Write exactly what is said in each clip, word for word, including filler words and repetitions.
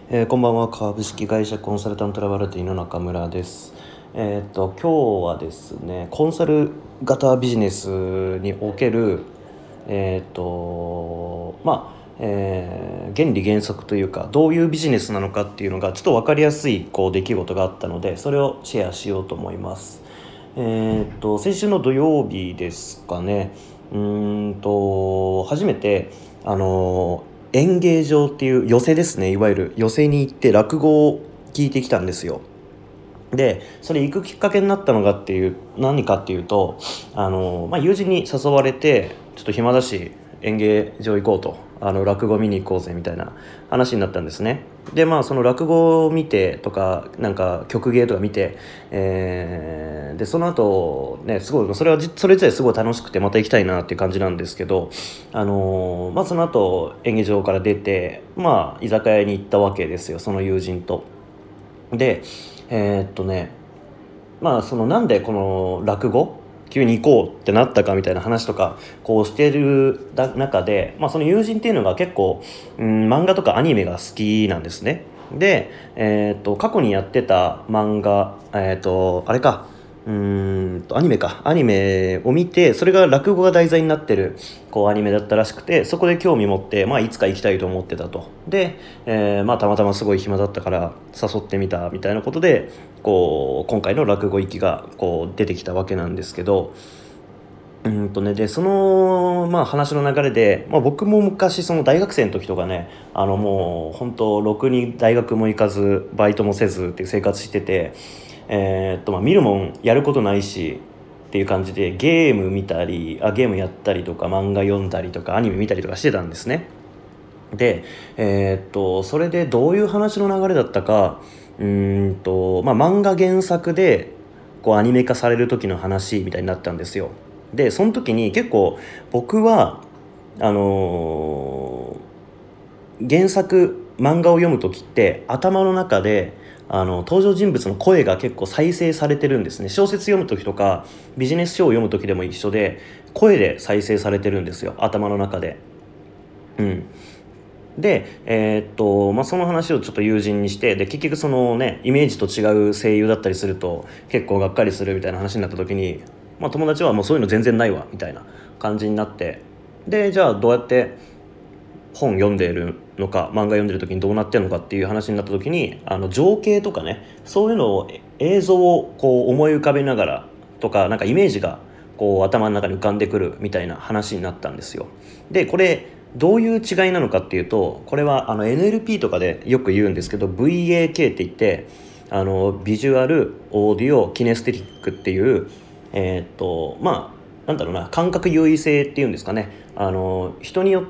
えーこんばんは。株式会社コンサルタントラバルティの中村です。えっと今日はですね、コンサル型ビジネスにおけるえっとまあ、えー原理原則というか、どういうビジネスなのかっていうのがちょっと分かりやすいこう出来事があったので、それをシェアしようと思います。えっと先週の土曜日ですかね。うーんと初めてあの演芸場っていう寄席ですね、いわゆる寄席に行って落語を聞いてきたんですよ。でそれ行くきっかけになったのがっていう何かっていうと、あの、まあ、友人に誘われて、ちょっと暇だし演芸場行こうと、あの落語見に行こうぜみたいな話になったんですね。でまあその落語を見てとか、なんか曲芸とか見て、えーでその後ね、すごいそれはじそれ自体すごい楽しくて、また行きたいなっていう感じなんですけど、あのまあその後演芸場から出て、まあ居酒屋に行ったわけですよ、その友人と。でえーっとねまあそのなんでこの落語急に行こうってなったかみたいな話とかこうしてるだ中で、まあ、その友人っていうのが結構、うん、漫画とかアニメが好きなんですね。で、えー、と過去にやってた漫画、えー、とあれかうーんとアニメかアニメを見て、それが落語が題材になってるこうアニメだったらしくて、そこで興味持って、まあ、いつか行きたいと思ってたと。で、えーまあ、たまたますごい暇だったから誘ってみたみたいなことで、こう今回の落語行きがこう出てきたわけなんですけど、うんとね、でその、まあ、話の流れで、まあ、僕も昔その大学生の時とかね、あのもう本当ろくに大学も行かずバイトもせずっていう生活してて、えーっとまあ、見るもんやることないしっていう感じで、ゲーム見たりあゲームやったりとか漫画読んだりとかアニメ見たりとかしてたんですね。で、えーっとそれでどういう話の流れだったか、うーんと、まあ、漫画原作でこうアニメ化される時の話みたいになったんですよ。でその時に結構僕はあのー原作漫画を読む時って頭の中であの登場人物の声が結構再生されてるんですね。小説読む時とかビジネス書を読む時でも一緒で、声で再生されてるんですよ、頭の中で。うんで、えーっとまあ、その話をちょっと友人にして、で結局そのねイメージと違う声優だったりすると結構がっかりするみたいな話になった時に、まあ、友達はもうそういうの全然ないわみたいな感じになって、でじゃあどうやって本読んでいるのか漫画読んでる時にどうなってるのかっていう話になった時に、あの情景とかね、そういうのを映像をこう思い浮かべながらとか、なんかイメージがこう頭の中に浮かんでくるみたいな話になったんですよ。でこれどういう違いなのかっていうと、これはあの エヌエルピー とかでよく言うんですけど、 ブイエーケー って言って、あのビジュアルオーディオキネステティックっていう、えーっとまあなんだろうな、感覚優位性っていうんですかね。あの人によって、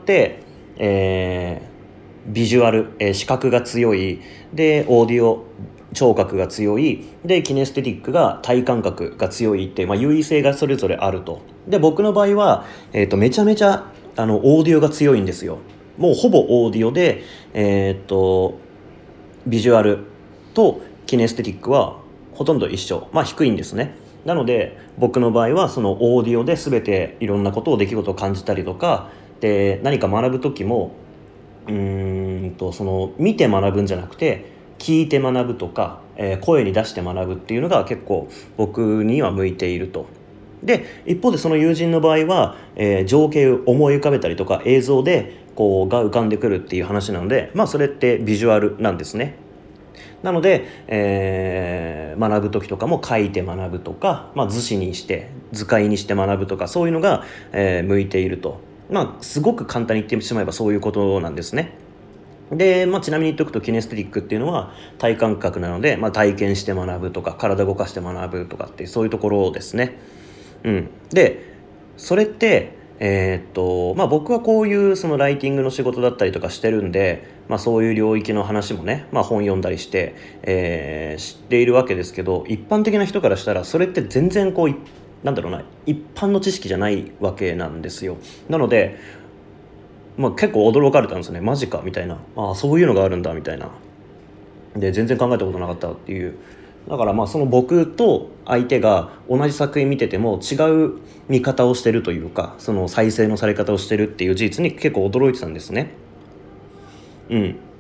えービジュアル、えー視覚が強い、でオーディオ聴覚が強い、でキネステティックが体感覚が強いって、まあ、優位性がそれぞれあると。で僕の場合は、えー、とめちゃめちゃあのオーディオが強いんですよ。もうほぼオーディオで、えー、とビジュアルとキネステティックはほとんど一緒、まあ低いんですね。なので僕の場合はそのオーディオで全ていろんなことを出来事を感じたりとかで、何か学ぶ時もうーんとその見て学ぶんじゃなくて聞いて学ぶとか、えー声に出して学ぶっていうのが結構僕には向いていると。で一方でその友人の場合は、えー情景を思い浮かべたりとか映像でこうが浮かんでくるっていう話なので、まあそれってビジュアルなんですね。なので、えー学ぶ時とかも書いて学ぶとか、まあ、図示にして図解にして学ぶとか、そういうのが、えー向いていると。まあすごく簡単に言ってしまえばそういうことなんですね。で、まあ、ちなみに言っておくとキネステティックっていうのは体感覚なので、まあ、体験して学ぶとか体動かして学ぶとかってそういうところですね。うん、でそれってえーっとまあ僕はこういうそのライティングの仕事だったりとかしてるんで、まあ、そういう領域の話もね、まあ、本読んだりして、えー知っているわけですけど、一般的な人からしたらそれって全然こういなんだろうな、一般の知識じゃないわけなんですよ。なので、まあ、結構驚かれたんですね。マジかみたいな、ああそういうのがあるんだみたいな。で全然考えたことなかったっていう。だからまあその僕と相手が同じ作品見てても違う見方をしてるというか、その再生のされ方をしてるっていう事実に結構驚いてたんですね。うん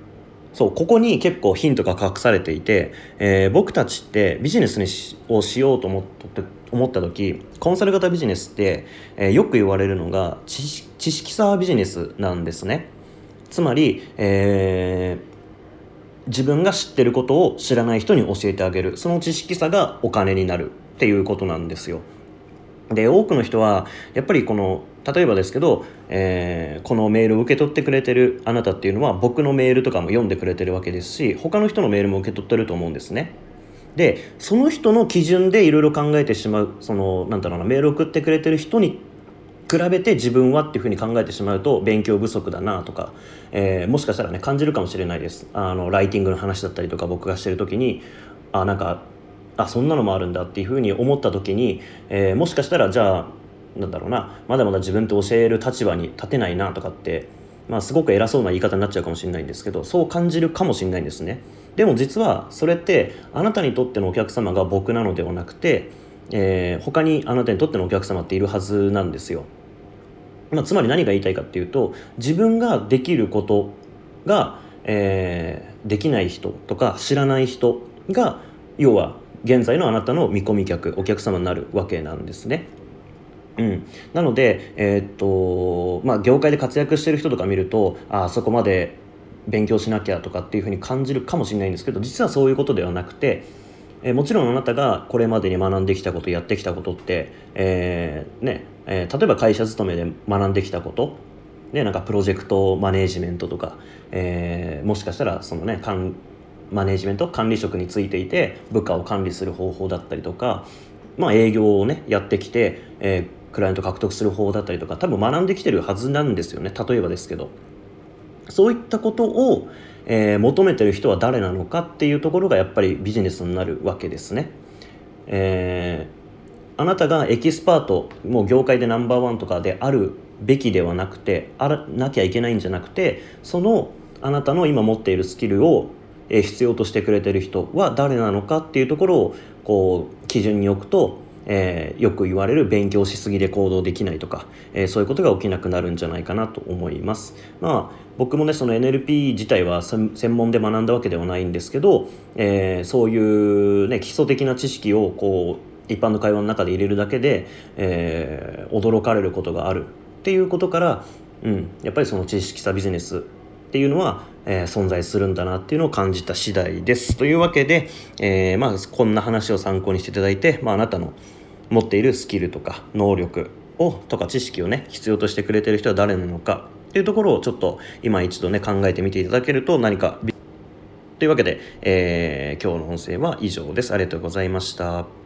そうここに結構ヒントが隠されていて、えー僕たちってビジネスにしをしようと思って思った時、コンサル型ビジネスって、えーよく言われるのが知識知識差ビジネスなんですね。つまり、えー自分が知ってることを知らない人に教えてあげる、その知識差がお金になるっていうことなんですよ。で多くの人はやっぱりこの例えばですけど、えーこのメールを受け取ってくれてるあなたっていうのは僕のメールとかも読んでくれてるわけですし、他の人のメールも受け取ってると思うんですね。でその人の基準でいろいろ考えてしまう、そのなんだろうな、メールを送ってくれてる人に比べて自分はっていうふうに考えてしまうと勉強不足だなとか、えーもしかしたらね感じるかもしれないです。あのライティングの話だったりとか僕がしてる時に、あなんかあそんなのもあるんだっていうふうに思った時に、えーもしかしたらじゃあなんだろうな、まだまだ自分って教える立場に立てないなとかって、まあ、すごく偉そうな言い方になっちゃうかもしれないんですけど、そう感じるかもしれないんですね。でも実はそれってあなたにとってのお客様が僕なのではなくて、えー他にあなたにとってのお客様っているはずなんですよ。まあ、つまり何が言いたいかっていうと、自分ができることが、えーできない人とか知らない人が要は現在のあなたの見込み客お客様になるわけなんですね。うん、なので、えーっとまあ、業界で活躍してる人とか見ると、あそこまで勉強しなきゃとかっていうふうに感じるかもしれないんですけど、実はそういうことではなくて、えーもちろんあなたがこれまでに学んできたことやってきたことって、えーねえー例えば会社勤めで学んできたこと、ね、なんかプロジェクトマネージメントとか、えーもしかしたらそのね管マネージメント管理職についていて部下を管理する方法だったりとか、まあ、営業をねやってきて、えークライアント獲得する方法だったりとか多分学んできてるはずなんですよね。例えばですけど、そういったことを、えー求めてる人は誰なのかっていうところがやっぱりビジネスになるわけですね。えーあなたがエキスパート、もう業界でナンバーワンとかであるべきではなくて、あらなきゃいけないんじゃなくて、そのあなたの今持っているスキルをえー必要としてくれてる人は誰なのかっていうところをこう基準に置くと、えーよく言われる勉強しすぎで行動できないとか、えーそういうことが起きなくなるんじゃないかなと思います。まあ僕もねその エヌエルピー 自体は専専門で学んだわけではないんですけど、えーそういうね基礎的な知識をこう一般の会話の中で入れるだけで、えー驚かれることがあるっていうことから、うん、やっぱりその知識差ビジネスっていうのは、えー存在するんだなっていうのを感じた次第です。というわけで、えーまあ、こんな話を参考にしていただいて、まあ、あなたの持っているスキルとか能力をとか知識をね必要としてくれている人は誰なのかっていうところをちょっと今一度ね考えてみていただけると何かというわけで、えー今日の音声は以上です。ありがとうございました。